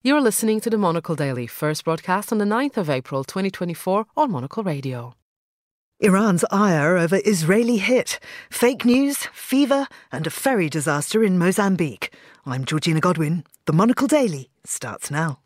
You're listening to the Monocle Daily, first broadcast on the 9th of April 2024 on Monocle Radio. Iran's ire over Israeli hit, fake news, fever and a ferry disaster in Mozambique. I'm Georgina Godwin. The Monocle Daily starts now.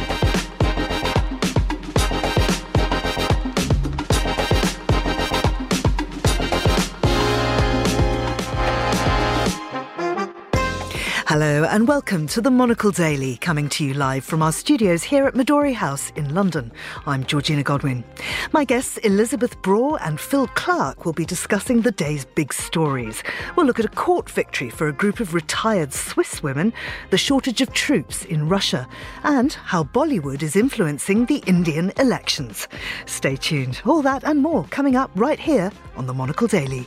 Hello and welcome to the Monocle Daily, coming to you live from our studios here at Midori House in London. I'm Georgina Godwin. My guests Elizabeth Braw and Phil Clark will be discussing the day's big stories. We'll look at a court victory for a group of retired Swiss women, the shortage of troops in Russia, and how Bollywood is influencing the Indian elections. Stay tuned. All that and more coming up right here on the Monocle Daily.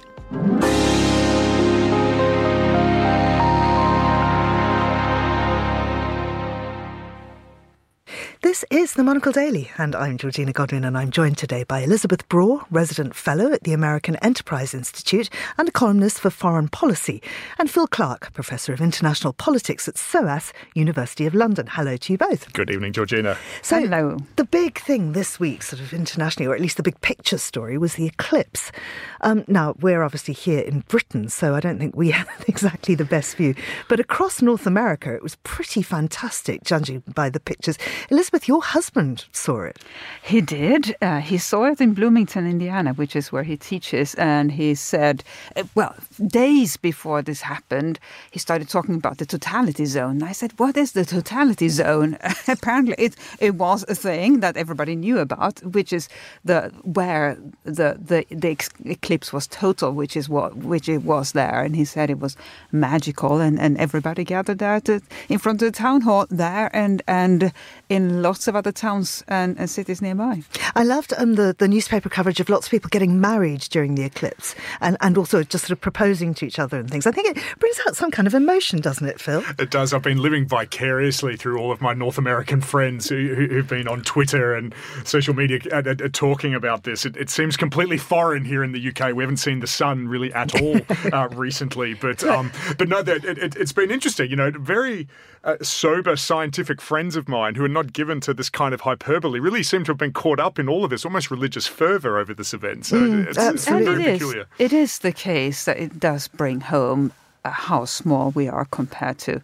This is the Monocle Daily, and I'm Georgina Godwin, and I'm joined today by Elizabeth Braw, Resident Fellow at the American Enterprise Institute and a columnist for foreign policy, and Phil Clark, Professor of International Politics at SOAS, University of London. Hello to you both. Good evening, Georgina. So, hello. The big thing this week, sort of internationally, or at least the big picture story, was the eclipse. Now, we're obviously here in Britain, so I don't think we have exactly the best view. But across North America, it was pretty fantastic, judging by the pictures. Elizabeth, your husband saw it. He did. He saw it in Bloomington, Indiana, which is where he teaches. And he said, days before this happened, he started talking about the totality zone. And I said, what is the totality zone? Apparently, it was a thing that everybody knew about, which is where the eclipse was total, which it was there. And he said it was magical, and everybody gathered there in front of the town hall there and in lots of other towns and cities nearby. I loved the newspaper coverage of lots of people getting married during the eclipse and also just sort of proposing to each other and things. I think it brings out some kind of emotion, doesn't it, Phil? It does. I've been living vicariously through all of my North American friends who've been on Twitter and social media talking about this. It seems completely foreign here in the UK. We haven't seen the sun really at all recently. But no, it's been interesting. You know, very sober scientific friends of mine who are not given to this kind of hyperbole really seem to have been caught up in all of this, almost religious fervour over this event. So it's very peculiar. It is the case that it does bring home how small we are compared to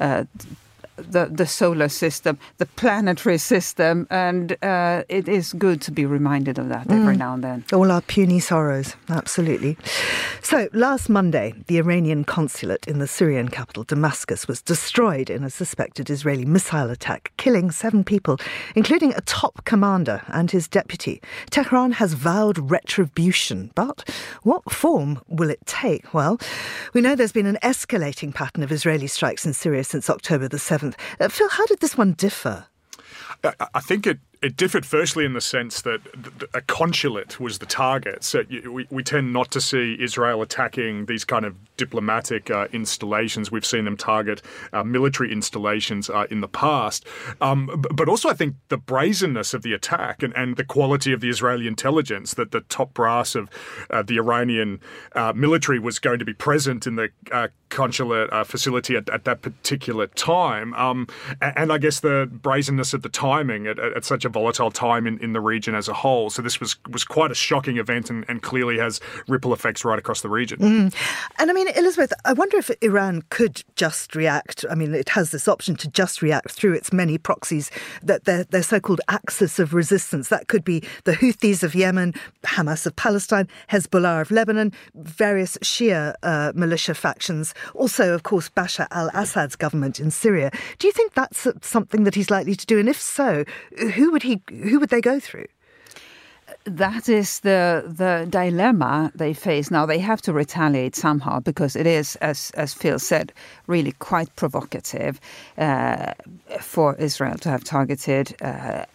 the solar system, the planetary system, and it is good to be reminded of that every now and then. All our puny sorrows, absolutely. So, last Monday, the Iranian consulate in the Syrian capital, Damascus, was destroyed in a suspected Israeli missile attack, killing 7 people, including a top commander and his deputy. Tehran has vowed retribution, but what form will it take? Well, we know there's been an escalating pattern of Israeli strikes in Syria since October the 7th. Phil, how did this one differ? I think it differed firstly in the sense that a consulate was the target. So we tend not to see Israel attacking these kind of diplomatic installations. We've seen them target military installations in the past. But also I think the brazenness of the attack and the quality of the Israeli intelligence, that the top brass of the Iranian military was going to be present in the consulate facility at that particular time. And I guess the brazenness of the timing at such a volatile time in the region as a whole. So this was quite a shocking event and clearly has ripple effects right across the region. And I mean, Elizabeth, I wonder if Iran could just react. I mean, it has this option to just react through its many proxies, that their so-called axis of resistance. That could be the Houthis of Yemen, Hamas of Palestine, Hezbollah of Lebanon, various Shia militia factions. Also, of course, Bashar al-Assad's government in Syria. Do you think that's something that he's likely to do? And if so, who would they go through? That is the dilemma they face now. They have to retaliate somehow because it is, as Phil said, really quite provocative for Israel to have targeted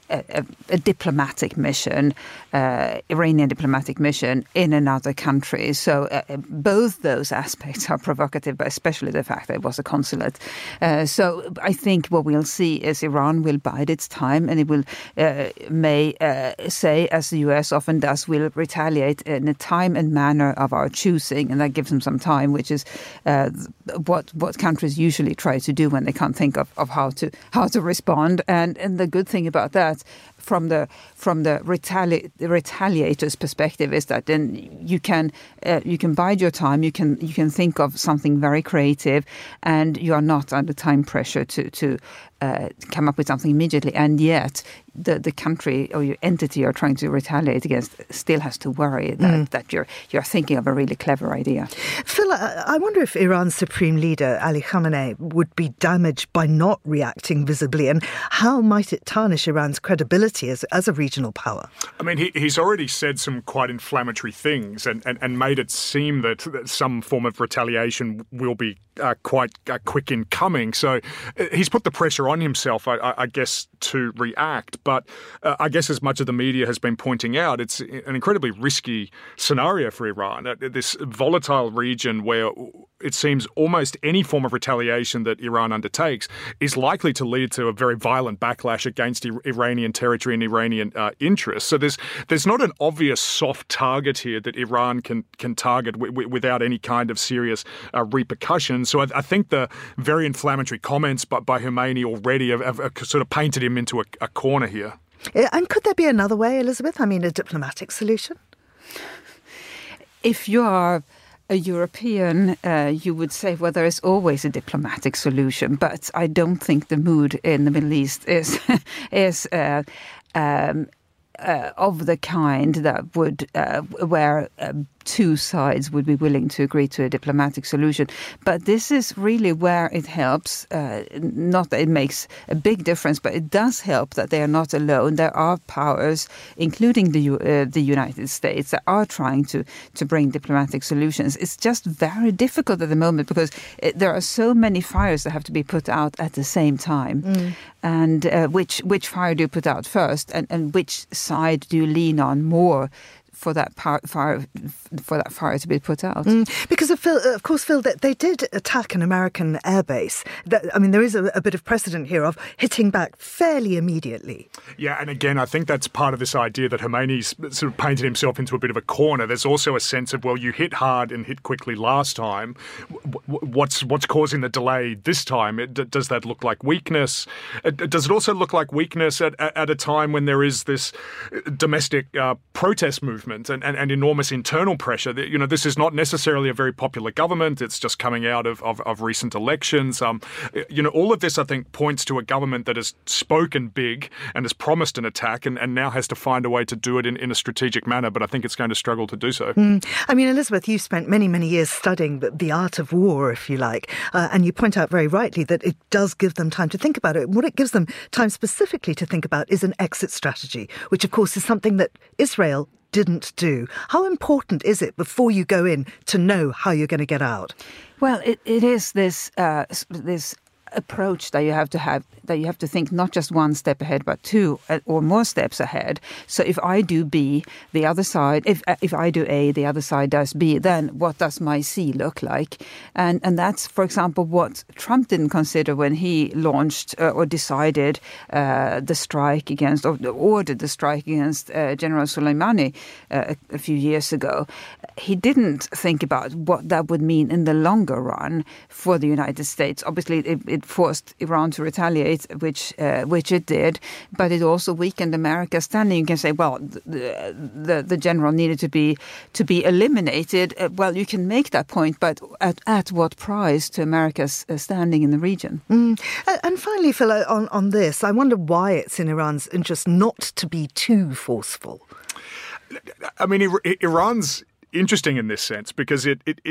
a diplomatic mission, Iranian diplomatic mission in another country. So both those aspects are provocative, but especially the fact that it was a consulate. So I think what we'll see is Iran will bide its time, and it will may say, as the US often does, will retaliate in a time and manner of our choosing, and that gives them some time, which is what countries usually try to do when they can't think of how to respond. And the good thing about that, from the retaliator's perspective, is that then you can bide your time. You can think of something very creative, and you are not under time pressure to come up with something immediately. And yet, the country or your entity you're trying to retaliate against still has to worry that you're thinking of a really clever idea. Phil, I wonder if Iran's supreme leader Ali Khamenei would be damaged by not reacting visibly, and how might it tarnish Iran's credibility as a regional power? I mean, he's already said some quite inflammatory things and made it seem that some form of retaliation will be quite quick in coming. So he's put the pressure on himself, I guess, to react. But I guess, as much of the media has been pointing out, it's an incredibly risky scenario for Iran. This volatile region where it seems almost any form of retaliation that Iran undertakes is likely to lead to a very violent backlash against Iranian territory and Iranian interests. So there's not an obvious soft target here that Iran can target without any kind of serious repercussions. So I think the very inflammatory comments by Khomeini already have sort of painted him into a corner here. And could there be another way, Elizabeth? I mean, a diplomatic solution? If you are a European, you would say, well, there is always a diplomatic solution, but I don't think the mood in the Middle East is of the kind that would where two sides would be willing to agree to a diplomatic solution. But this is really where it helps, not that it makes a big difference, but it does help that they are not alone. There are powers, including the United States, that are trying to bring diplomatic solutions. It's just very difficult at the moment because there are so many fires that have to be put out at the same time. And which fire do you put out first, and which side do you lean on more for that fire to be put out? Because of course, Phil, they did attack an American airbase. I mean, there is a bit of precedent here of hitting back fairly immediately. Yeah, and again, I think that's part of this idea that Khomeini's sort of painted himself into a bit of a corner. There's also a sense of, well, you hit hard and hit quickly last time. What's causing the delay this time? Does that look like weakness? Does it also look like weakness at a time when there is this domestic protest movement and enormous internal pressure? You know, this is not necessarily a very popular government. It's just coming out of recent elections. You know, all of this, I think, points to a government that has spoken big and has promised an attack and now has to find a way to do it in a strategic manner. But I think it's going to struggle to do so. I mean, Elizabeth, you spent many, many years studying the art of war, if you like, and you point out very rightly that it does give them time to think about it. What it gives them time specifically to think about is an exit strategy, which, of course, is something that Israel didn't do. How important is it before you go in to know how you're going to get out? Well, it is this approach that you have to think not just one step ahead, but two or more steps ahead. So if I do B, the other side, if I do A, the other side does B, then what does my C look like? And that's, for example, what Trump didn't consider when he launched or decided the strike against, or ordered the strike against General Soleimani a few years ago. He didn't think about what that would mean in the longer run for the United States. Obviously, it forced Iran to retaliate, which it did, but it also weakened America's standing. You can say, well, the general needed to be eliminated. Well, you can make that point, but at what price to America's standing in the region? And finally, Phil, on this, I wonder why it's in Iran's interest not to be too forceful. I mean, Iran's interesting in this sense because it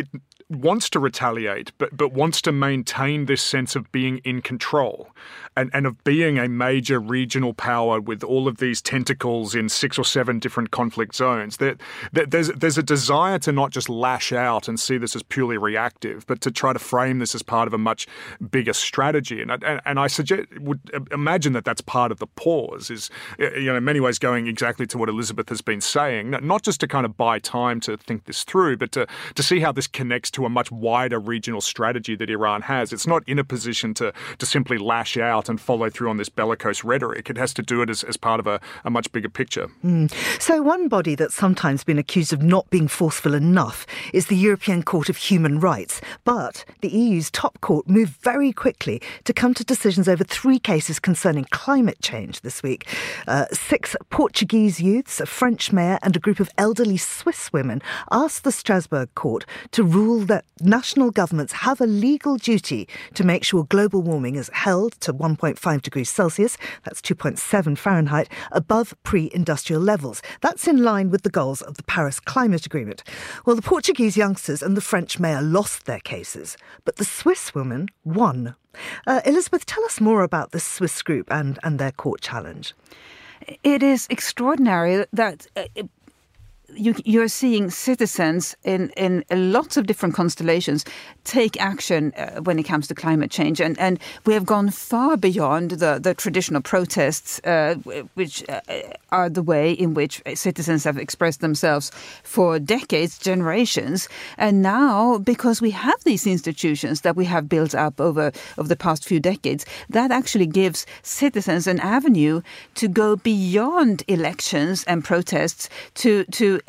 wants to retaliate, but wants to maintain this sense of being in control and of being a major regional power with all of these tentacles in 6 or 7 different conflict zones. There's a desire to not just lash out and see this as purely reactive, but to try to frame this as part of a much bigger strategy. And I would imagine that that's part of the pause, is, in many ways going exactly to what Elizabeth has been saying, not just to kind of buy time to think this through, but to see how this connects to a much wider regional strategy that Iran has. It's not in a position to simply lash out and follow through on this bellicose rhetoric. It has to do it as part of a much bigger picture. So one body that's sometimes been accused of not being forceful enough is the European Court of Human Rights. But the EU's top court moved very quickly to come to decisions over 3 cases concerning climate change this week. 6 Portuguese youths, a French mayor and a group of elderly Swiss women asked the Strasbourg court to rule that national governments have a legal duty to make sure global warming is held to 1.5 degrees Celsius, that's 2.7 Fahrenheit, above pre-industrial levels. That's in line with the goals of the Paris Climate Agreement. Well, the Portuguese youngsters and the French mayor lost their cases, but the Swiss women won. Elizabeth, tell us more about the Swiss group and their court challenge. It is extraordinary that you're seeing citizens in lots of different constellations take action when it comes to climate change. And we have gone far beyond the traditional protests, which are the way in which citizens have expressed themselves for decades, generations. And now, because we have these institutions that we have built up over the past few decades, that actually gives citizens an avenue to go beyond elections and protests to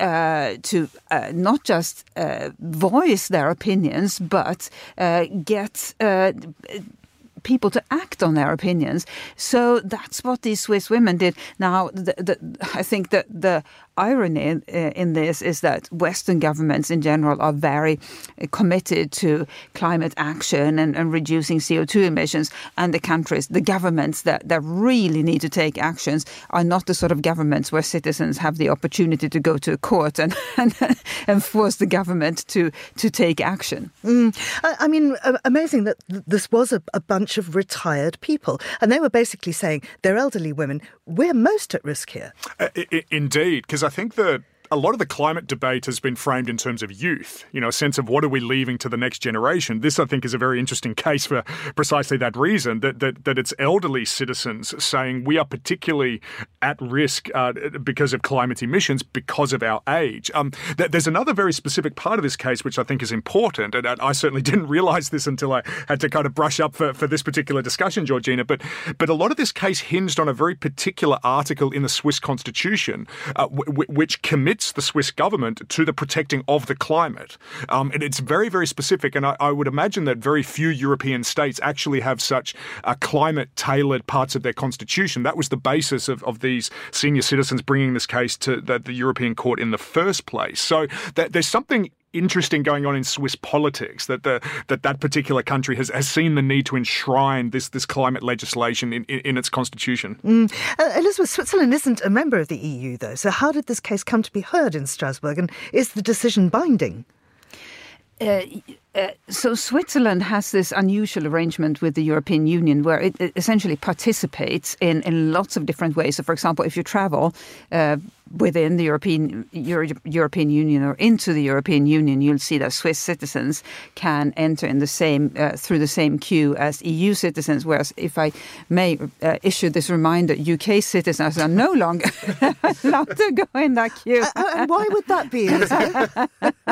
not just voice their opinions, but get people to act on their opinions. So that's what these Swiss women did. Now, I think that the irony in this is that Western governments in general are very committed to climate action and reducing CO2 emissions. And the governments that really need to take actions are not the sort of governments where citizens have the opportunity to go to a court and force the government to take action. I mean, amazing that this was a bunch of retired people. And they were basically saying, they're elderly women, we're most at risk here. Indeed, because I think that a lot of the climate debate has been framed in terms of youth, a sense of what are we leaving to the next generation. This, I think, is a very interesting case for precisely that reason, that it's elderly citizens saying we are particularly at risk because of climate emissions because of our age. There's another very specific part of this case which I think is important, and I certainly didn't realise this until I had to kind of brush up for this particular discussion, Georgina, but a lot of this case hinged on a very particular article in the Swiss constitution which commits the Swiss government to the protecting of the climate. And it's very, very specific. And I would imagine that very few European states actually have such climate-tailored parts of their constitution. That was the basis of these senior citizens bringing this case to the European Court in the first place. So there's something interesting going on in Swiss politics, that particular country has seen the need to enshrine this climate legislation in its constitution. Elizabeth, Switzerland isn't a member of the EU, though. So how did this case come to be heard in Strasbourg, and is the decision binding? So Switzerland has this unusual arrangement with the European Union where it essentially participates in lots of different ways. So, for example, if you travel within the European Union or into the European Union, you'll see that Swiss citizens can enter in the same through the same queue as EU citizens. Whereas, if I may issue this reminder, UK citizens are no longer allowed to go in that queue. And why would that be, Elizabeth?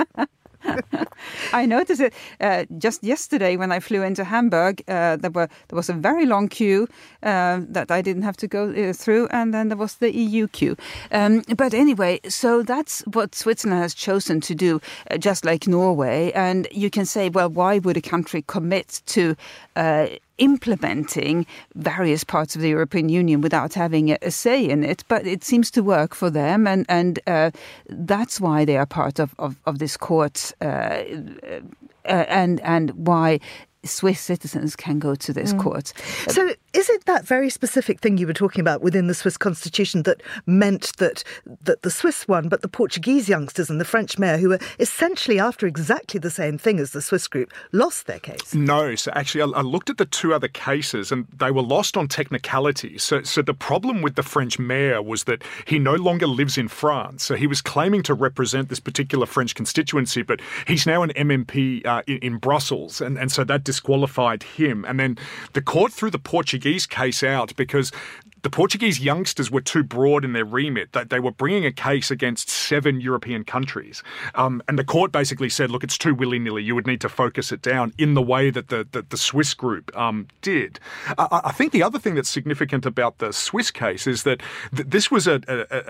I noticed it just yesterday when I flew into Hamburg. There was a very long queue that I didn't have to go through, and then there was the EU queue. But anyway, so that's what Switzerland has chosen to do, just like Norway. And you can say, well, why would a country commit to implementing various parts of the European Union without having a say in it? But it seems to work for them, and that's why they are part of this court, and why Swiss citizens can go to this court. So Is it that very specific thing you were talking about within the Swiss constitution that meant that the Swiss won, but the Portuguese youngsters and the French mayor, who were essentially after exactly the same thing as the Swiss group, lost their case? No. So actually, I looked at the two other cases and they were lost on technicality. So the problem with the French mayor was that he no longer lives in France. So he was claiming to represent this particular French constituency, but he's now an MMP in Brussels. And so that disqualified him. And then the court threw the Portuguese case out because the Portuguese youngsters were too broad in their remit. They were bringing a case against 7 European countries. And the court basically said, look, it's too willy-nilly. You would need to focus it down in the way that the Swiss group did. I think the other thing that's significant about the Swiss case is that this was an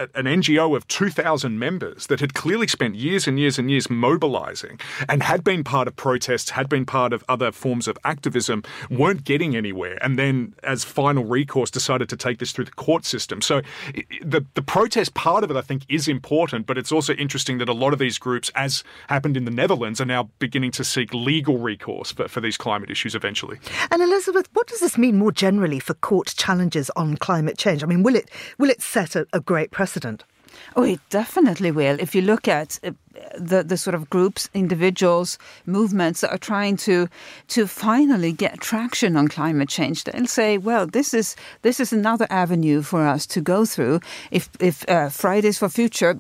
NGO of 2,000 members that had clearly spent years and years and years mobilising and had been part of protests, had been part of other forms of activism, weren't getting anywhere. And then as final recourse decided to take this through the court system. So the protest part of it, I think, is important, but it's also interesting that a lot of these groups, as happened in the Netherlands, are now beginning to seek legal recourse for these climate issues eventually. And Elizabeth, what does this mean more generally for court challenges on climate change? I mean, will it set a great precedent? Oh, it definitely will. If you look at the sort of groups, individuals, movements that are trying to finally get traction on climate change, they'll say, well, this is another avenue for us to go through. If Fridays for Future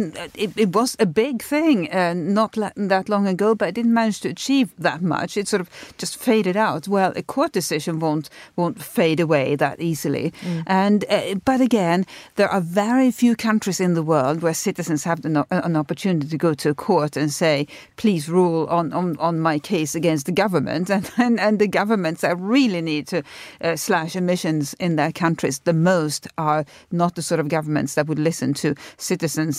it was a big thing not that long ago, but it didn't manage to achieve that much. It sort of just faded out. Well, a court decision won't fade away that easily. And but again, there are very few countries in the world where citizens have an opportunity to go to a court and say, please rule on my case against the government. And the governments that really need to slash emissions in their countries the most are not the sort of governments that would listen to citizens,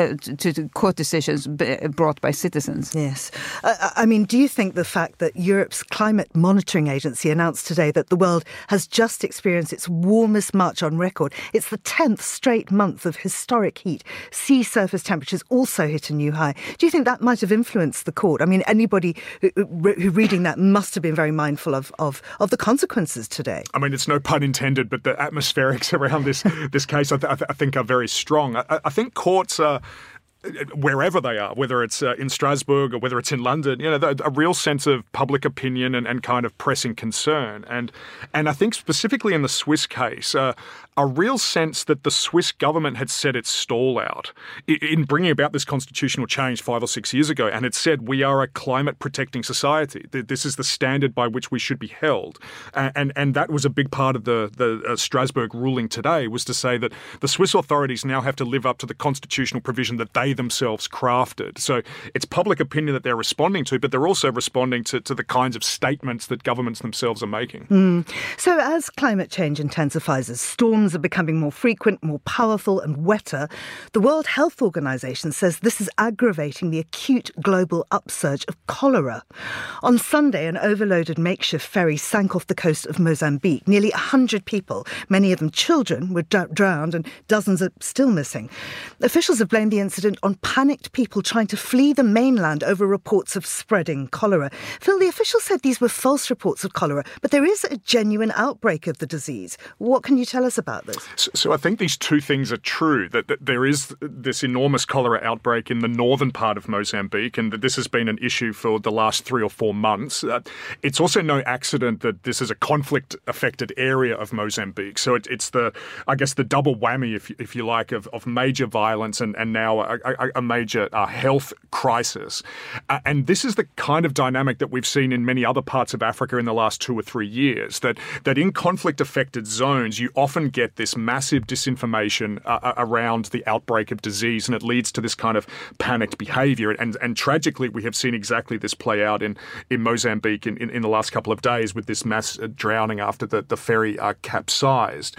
to court decisions brought by citizens. Yes. I mean, do you think the fact that Europe's Climate Monitoring Agency announced today that the world has just experienced its warmest March on record, it's the 10th straight month of historic heat, sea surface temperatures also hit a new high. Do you think that might have influenced the court? I mean, anybody who reading that must have been very mindful of the consequences today. I mean, it's no pun intended, but the atmospherics around this case, I think, are very strong. I think courts are, wherever they are, whether it's in Strasbourg or whether it's in London, a real sense of public opinion and kind of pressing concern. And I think specifically in the Swiss case, a real sense that the Swiss government had set its stall out in bringing about this constitutional change 5 or 6 years ago, and it said we are a climate protecting society. This is the standard by which we should be held. And that was a big part of the Strasbourg ruling today, was to say that the Swiss authorities now have to live up to the constitutional provision that they themselves crafted. So it's public opinion that they're responding to, but they're also responding to the kinds of statements that governments themselves are making. So as climate change intensifies, as storms are becoming more frequent, more powerful and wetter, the World Health Organization says this is aggravating the acute global upsurge of cholera. On Sunday, an overloaded makeshift ferry sank off the coast of Mozambique. Nearly 100 people, many of them children, were drowned and dozens are still missing. Officials have blamed the incident on panicked people trying to flee the mainland over reports of spreading cholera. Phil, the officials said these were false reports of cholera, but there is a genuine outbreak of the disease. What can you tell us about this? So I think these two things are true, that there is this enormous cholera outbreak in the northern part of Mozambique, and that this has been an issue for the last 3 or 4 months. It's also no accident that this is a conflict-affected area of Mozambique. So it's the double whammy, if you like, of major violence and now a major health crisis. And this is the kind of dynamic that we've seen in many other parts of Africa in the last 2 or 3 years, that in conflict-affected zones, you often get this massive disinformation around the outbreak of disease, and it leads to this kind of panicked behaviour. And tragically, we have seen exactly this play out in Mozambique in the last couple of days with this mass drowning after the ferry capsized.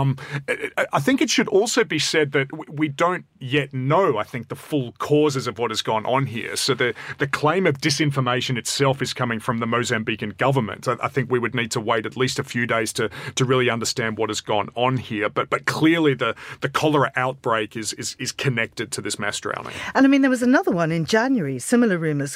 I think it should also be said that we don't yet know, I think, the full causes of what has gone on here. So the claim of disinformation itself is coming from the Mozambican government. I think we would need to wait at least a few days to really understand what has gone on on here, but clearly the cholera outbreak is connected to this mass drowning. And I mean, there was another one in January, similar rumours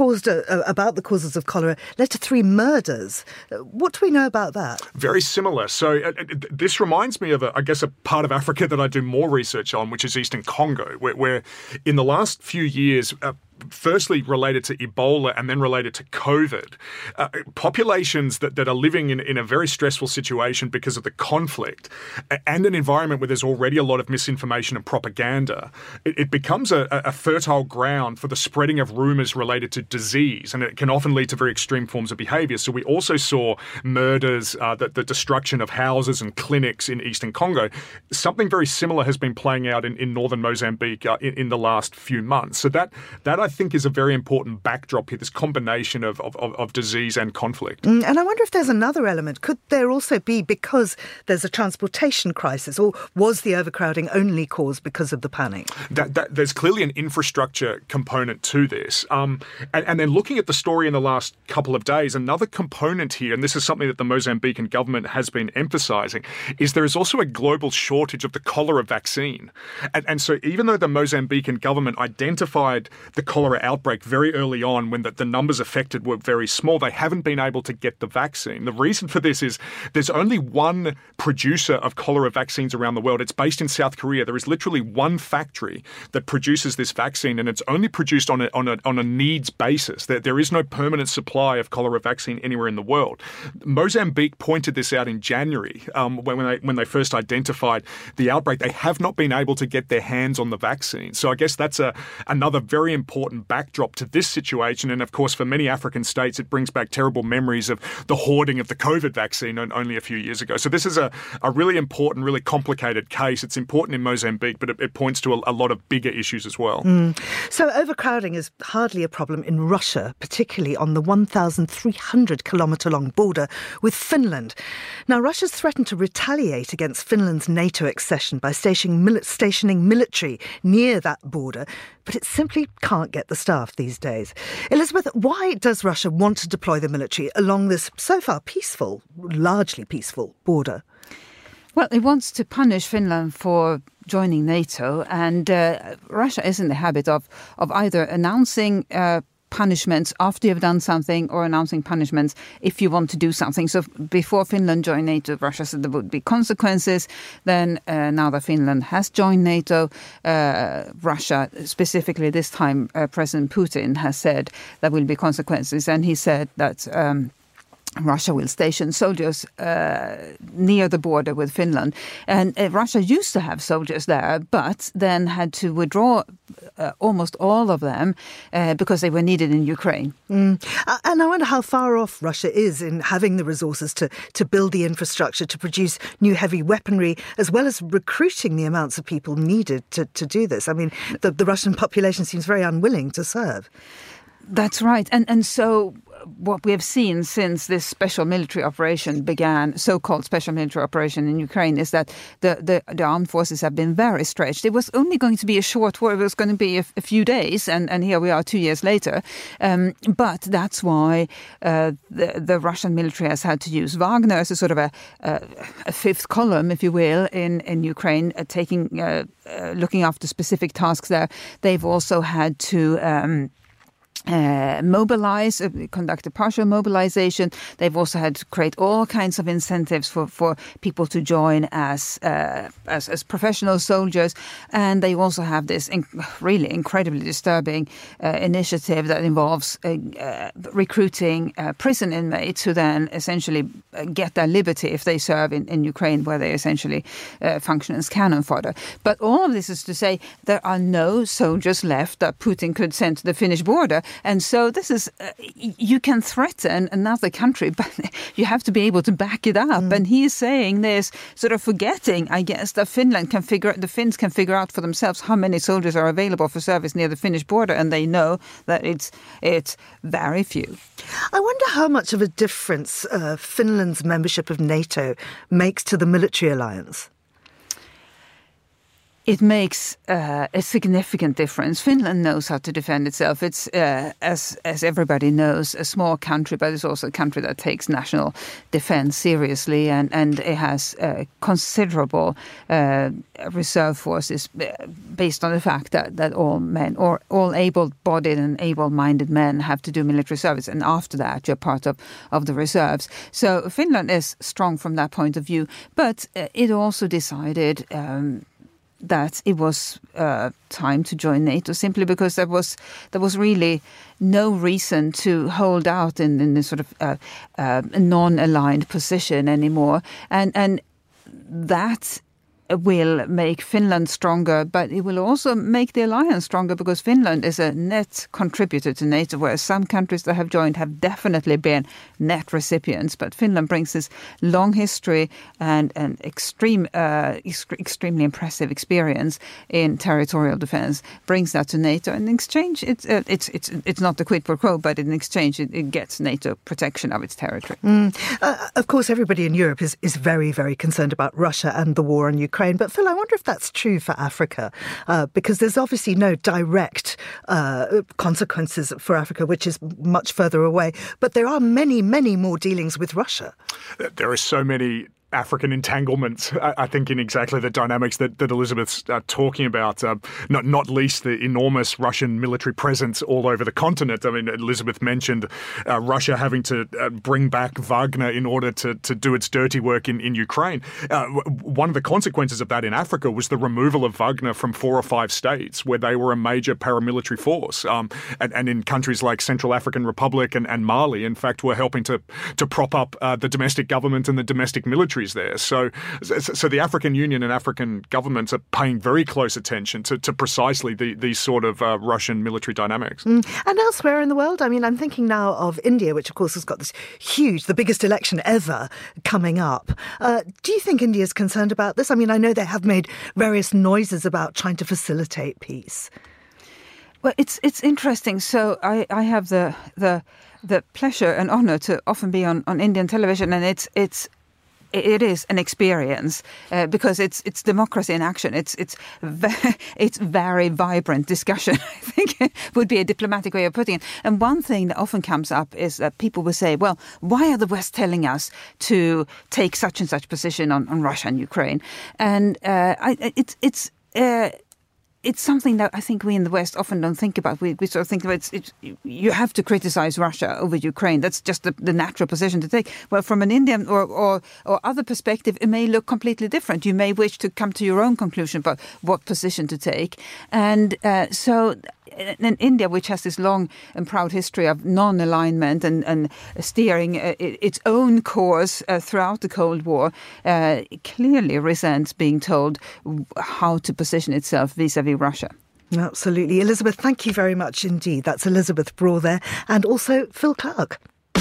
about the causes of cholera, led to 3 murders. What do we know about that? Very similar. So this reminds me of, a part of Africa that I do more research on, which is Eastern Congo, where in the last few years, firstly related to Ebola and then related to COVID, populations that are living in a very stressful situation because of the conflict and an environment where there's already a lot of misinformation and propaganda, it becomes a fertile ground for the spreading of rumours related to disease, and it can often lead to very extreme forms of behaviour. So we also saw murders, the destruction of houses and clinics in Eastern Congo. Something very similar has been playing out in northern Mozambique in the last few months. So that I think is a very important backdrop here, this combination of disease and conflict. And I wonder if there's another element. Could there also be because there's a transportation crisis, or was the overcrowding only caused because of the panic? There's clearly an infrastructure component to this. And then looking at the story in the last couple of days, another component here, and this is something that the Mozambican government has been emphasising, is there is also a global shortage of the cholera vaccine. And so even though the Mozambican government identified the cholera outbreak very early on when the numbers affected were very small, they haven't been able to get the vaccine. The reason for this is there's only one producer of cholera vaccines around the world. It's based in South Korea. There is literally one factory that produces this vaccine, and it's only produced on a needs basis. There is no permanent supply of cholera vaccine anywhere in the world. Mozambique pointed this out in January when they first identified the outbreak. They have not been able to get their hands on the vaccine. So I guess that's another very important backdrop to this situation. And of course, for many African states, it brings back terrible memories of the hoarding of the COVID vaccine only a few years ago. So this is a really important, really complicated case. It's important in Mozambique, but it points to a lot of bigger issues as well. So overcrowding is hardly a problem in Russia, particularly on the 1,300-kilometre-long border with Finland. Now, Russia's threatened to retaliate against Finland's NATO accession by stationing military near that border, but it simply can't get the staff these days. Elizabeth, why does Russia want to deploy the military along this so far largely peaceful border? Well, it wants to punish Finland for joining NATO, and Russia is in the habit of either announcing punishments after you've done something or announcing punishments if you want to do something. So before Finland joined NATO, Russia said there would be consequences. Then now that Finland has joined NATO, Russia, specifically this time President Putin, has said there will be consequences. And he said that Russia will station soldiers near the border with Finland. And Russia used to have soldiers there, but then had to withdraw almost all of them because they were needed in Ukraine. And I wonder how far off Russia is in having the resources to build the infrastructure, to produce new heavy weaponry, as well as recruiting the amounts of people needed to do this. I mean, the Russian population seems very unwilling to serve. That's right. And so what we have seen since this special military operation began, so-called special military operation in Ukraine, is that the armed forces have been very stretched. It was only going to be a short war. It was going to be a few days, and here we are 2 years later. But that's why the Russian military has had to use Wagner as a sort of a fifth column, if you will, in Ukraine, looking after specific tasks there. They've also had to mobilize, conduct a partial mobilization. They've also had to create all kinds of incentives for people to join as professional soldiers. And they also have this really incredibly disturbing initiative that involves recruiting prison inmates who then essentially get their liberty if they serve in Ukraine, where they essentially function as cannon fodder. But all of this is to say there are no soldiers left that Putin could send to the Finnish border. And so this is, you can threaten another country, but you have to be able to back it up. And he is saying this, sort of forgetting, I guess, that the Finns can figure out for themselves how many soldiers are available for service near the Finnish border. And they know that it's very few. I wonder how much of a difference Finland's membership of NATO makes to the military alliance. it makes a significant difference. Finland knows how to defend itself. It's, as everybody knows, a small country, but it's also a country that takes national defense seriously, and it has considerable reserve forces based on the fact that all men, or all able-bodied and able-minded men, have to do military service, and after that you're part of the reserves. So Finland is strong from that point of view, but it also decided that it was time to join NATO, simply because there was really no reason to hold out in this sort of non-aligned position anymore, and that will make Finland stronger, but it will also make the alliance stronger, because Finland is a net contributor to NATO, whereas some countries that have joined have definitely been net recipients. But Finland brings this long history and extremely impressive experience in territorial defense, brings that to NATO. And in exchange, it's not the quid pro quo, but in exchange, it gets NATO protection of its territory. Of course, everybody in Europe is very, very concerned about Russia and the war in Ukraine. But Phil, I wonder if that's true for Africa, because there's obviously no direct consequences for Africa, which is much further away. But there are many, many more dealings with Russia. There are so many African entanglements, I think, in exactly the dynamics that Elizabeth's talking about, not least the enormous Russian military presence all over the continent. I mean, Elizabeth mentioned Russia having to bring back Wagner in order to do its dirty work in Ukraine. One of the consequences of that in Africa was the removal of Wagner from 4 or 5 states where they were a major paramilitary force. And in countries like Central African Republic and Mali, in fact, were helping to prop up the domestic government and the domestic military there. So the African Union and African governments are paying very close attention to precisely these sort of Russian military dynamics. And elsewhere in the world, I mean, I'm thinking now of India, which of course has got this huge, the biggest election ever coming up. Do you think India is concerned about this? I mean, I know they have made various noises about trying to facilitate peace. Well, it's interesting. So I have the pleasure and honor to often be on Indian television, and it is an experience because it's democracy in action. It's very vibrant discussion, I think would be a diplomatic way of putting it. And one thing that often comes up is that people will say, well, why are the West telling us to take such and such position on Russia and Ukraine? And it's something that I think we in the West often don't think about. We sort of think about you have to criticize Russia over Ukraine. That's just the natural position to take. Well, from an Indian or other perspective, it may look completely different. You may wish to come to your own conclusion about what position to take. And so in India, which has this long and proud history of non-alignment and steering its own course throughout the Cold War, clearly resents being told how to position itself vis-à-vis Russia. Absolutely. Elizabeth, thank you very much indeed. That's Elizabeth Braw there, and also Phil Clark.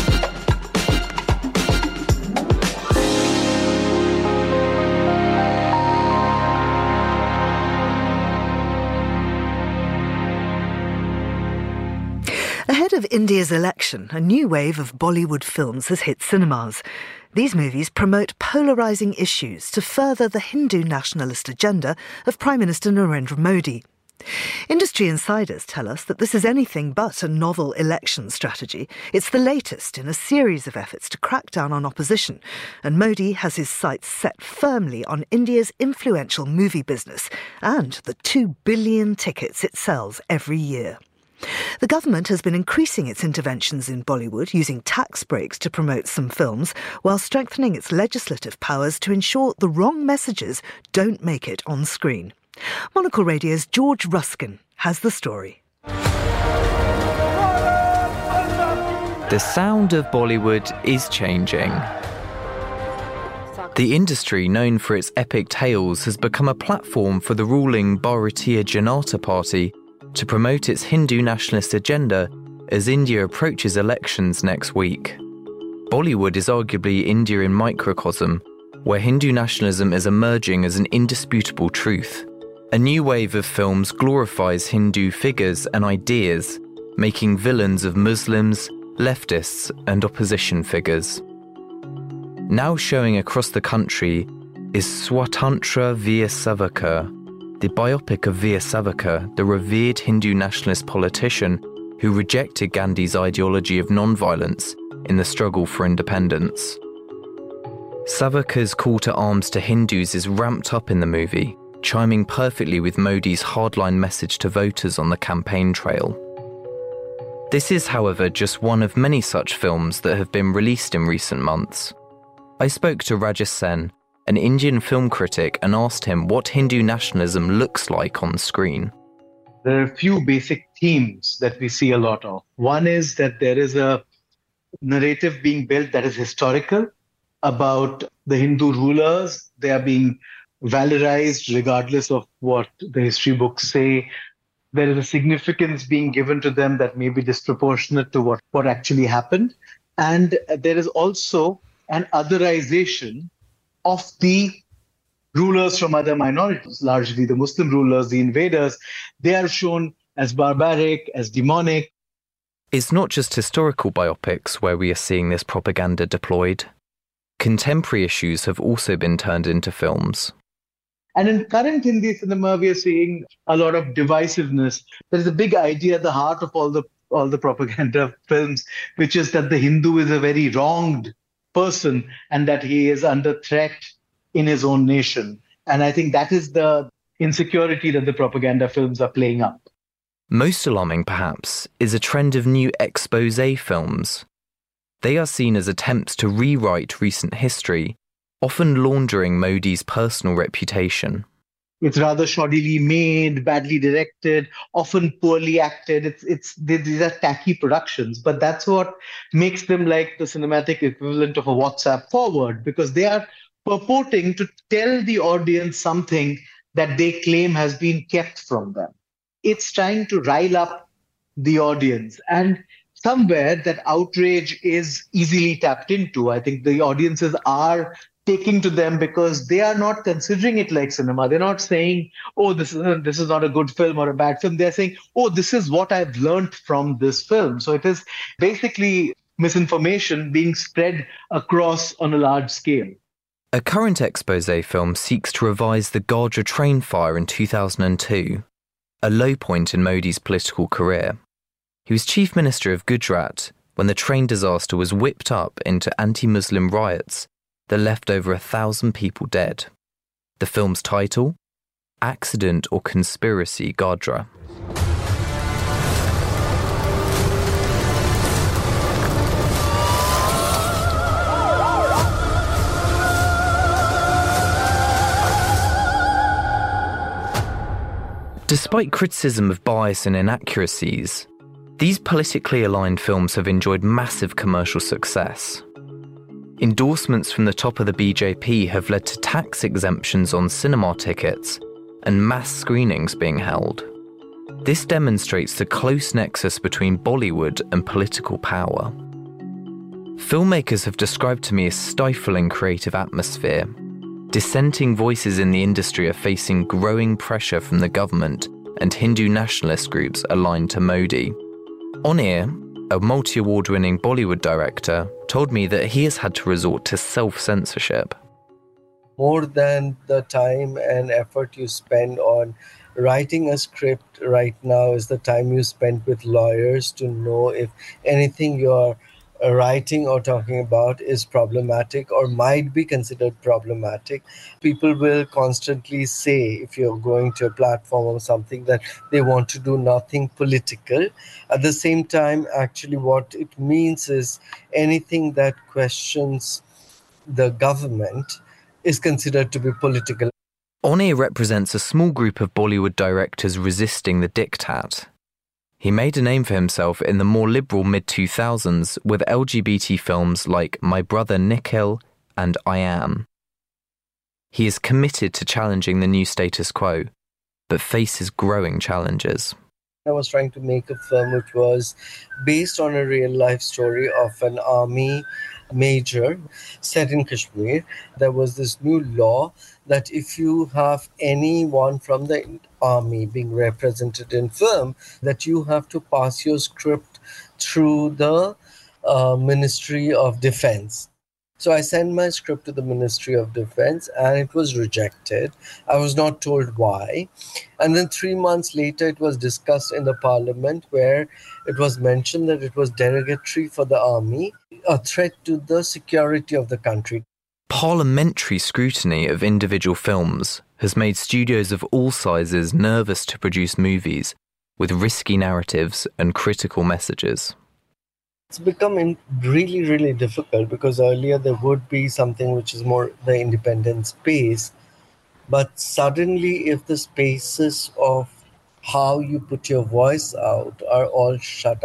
Ahead of India's election, a new wave of Bollywood films has hit cinemas. These movies promote polarising issues to further the Hindu nationalist agenda of Prime Minister Narendra Modi. Industry insiders tell us that this is anything but a novel election strategy. It's the latest in a series of efforts to crack down on opposition, and Modi has his sights set firmly on India's influential movie business and the 2 billion tickets it sells every year. The government has been increasing its interventions in Bollywood, using tax breaks to promote some films, while strengthening its legislative powers to ensure the wrong messages don't make it on screen. Monocle Radio's George Ruskin has the story. The sound of Bollywood is changing. The industry, known for its epic tales, has become a platform for the ruling Bharatiya Janata Party to promote its Hindu nationalist agenda as India approaches elections next week. Bollywood is arguably India in microcosm, where Hindu nationalism is emerging as an indisputable truth. A new wave of films glorifies Hindu figures and ideas, making villains of Muslims, leftists, and opposition figures. Now showing across the country is Swatantra Veer Savarkar, the biopic of Veer Savarkar, the revered Hindu nationalist politician who rejected Gandhi's ideology of non-violence in the struggle for independence. Savarkar's call to arms to Hindus is ramped up in the movie, chiming perfectly with Modi's hardline message to voters on the campaign trail. This is, however, just one of many such films that have been released in recent months. I spoke to Rajesh Sen, an Indian film critic, and asked him what Hindu nationalism looks like on screen. There are a few basic themes that we see a lot of. One is that there is a narrative being built that is historical about the Hindu rulers. They are being valorized regardless of what the history books say. There is a significance being given to them that may be disproportionate to what actually happened. And there is also an otherization of the rulers from other minorities, largely the Muslim rulers, the invaders. They are shown as barbaric, as demonic. It's not just historical biopics where we are seeing this propaganda deployed. Contemporary issues have also been turned into films. And in current Hindi cinema, we are seeing a lot of divisiveness. There is a big idea at the heart of all the propaganda films, which is that the Hindu is a very wronged person and that he is under threat in his own nation. And I think that is the insecurity that the propaganda films are playing up. Most alarming, perhaps, is a trend of new exposé films. They are seen as attempts to rewrite recent history, often laundering Modi's personal reputation. It's rather shoddily made, badly directed, often poorly acted. These are tacky productions, but that's what makes them like the cinematic equivalent of a WhatsApp forward, because they are purporting to tell the audience something that they claim has been kept from them. It's trying to rile up the audience, and somewhere that outrage is easily tapped into. I think the audiences are taking to them because they are not considering it like cinema. They're not saying, oh, this is not a good film or a bad film. They're saying, oh, this is what I've learned from this film. So it is basically misinformation being spread across on a large scale. A current exposé film seeks to revise the Godhra train fire in 2002, a low point in Modi's political career. He was Chief Minister of Gujarat when the train disaster was whipped up into anti-Muslim riots that left over 1,000 people dead. The film's title? Accident or Conspiracy Godhra. Despite criticism of bias and inaccuracies, these politically aligned films have enjoyed massive commercial success. Endorsements from the top of the BJP have led to tax exemptions on cinema tickets and mass screenings being held. This demonstrates the close nexus between Bollywood and political power. Filmmakers have described to me a stifling creative atmosphere. Dissenting voices in the industry are facing growing pressure from the government and Hindu nationalist groups aligned to Modi. On air, a multi-award-winning Bollywood director told me that he has had to resort to self-censorship. More than the time and effort you spend on writing a script right now is the time you spend with lawyers to know if anything you're writing or talking about is problematic or might be considered problematic. People will constantly say, if you're going to a platform or something, that they want to do nothing political. At the same time, actually what it means is anything that questions the government is considered to be political. Oni represents a small group of Bollywood directors resisting the diktat. He made a name for himself in the more liberal mid-2000s with LGBT films like My Brother Nikhil and I Am. He is committed to challenging the new status quo, but faces growing challenges. I was trying to make a film which was based on a real-life story of an army major set in Kashmir. There was this new law that if you have anyone from the army being represented in film, that you have to pass your script through the Ministry of Defense. So I sent my script to the Ministry of Defense and it was rejected. I was not told why. And then 3 months later, it was discussed in the parliament where it was mentioned that it was derogatory for the army, a threat to the security of the country. Parliamentary scrutiny of individual films has made studios of all sizes nervous to produce movies with risky narratives and critical messages. It's become really, really difficult because earlier there would be something which is more the independent space. But suddenly, if the spaces of how you put your voice out are all shut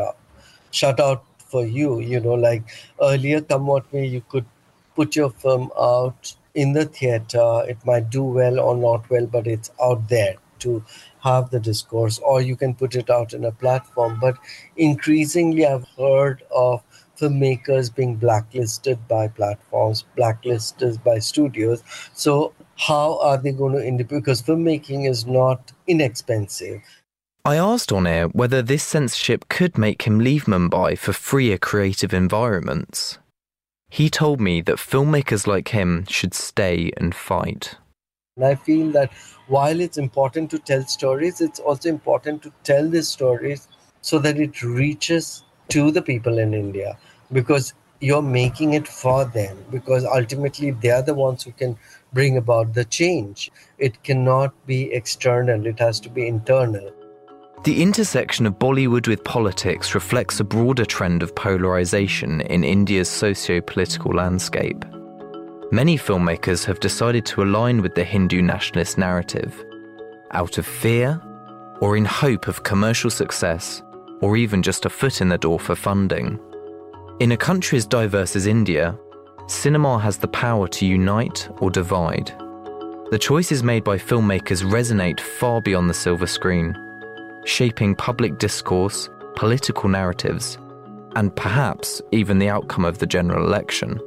out for you, like earlier, come what may, you could put your film out in the theater. It might do well or not well, but it's out there to have the discourse, or you can put it out in a platform. But increasingly, I've heard of filmmakers being blacklisted by platforms, blacklisted by studios. So how are they going to because filmmaking is not inexpensive. I asked on air whether this censorship could make him leave Mumbai for freer creative environments. He told me that filmmakers like him should stay and fight. And I feel that while it's important to tell stories, it's also important to tell these stories so that it reaches to the people in India, because you're making it for them, because ultimately they are the ones who can bring about the change. It cannot be external, it has to be internal. The intersection of Bollywood with politics reflects a broader trend of polarisation in India's socio-political landscape. Many filmmakers have decided to align with the Hindu nationalist narrative, out of fear, or in hope of commercial success, or even just a foot in the door for funding. In a country as diverse as India, cinema has the power to unite or divide. The choices made by filmmakers resonate far beyond the silver screen, shaping public discourse, political narratives, and perhaps even the outcome of the general election.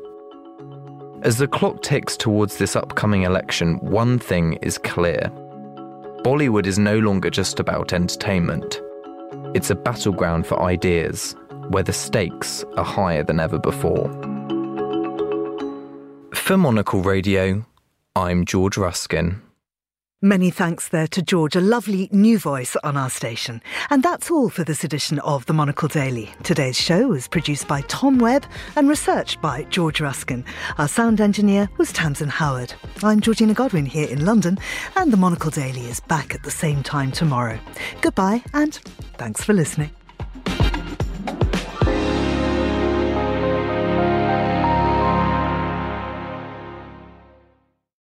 As the clock ticks towards this upcoming election, one thing is clear. Bollywood is no longer just about entertainment. It's a battleground for ideas, where the stakes are higher than ever before. For Monocle Radio, I'm George Ruskin. Many thanks there to George, a lovely new voice on our station. And that's all for this edition of the Monocle Daily. Today's show was produced by Tom Webb and researched by George Ruskin. Our sound engineer was Tamsin Howard. I'm Georgina Godwin here in London, and the Monocle Daily is back at the same time tomorrow. Goodbye and thanks for listening.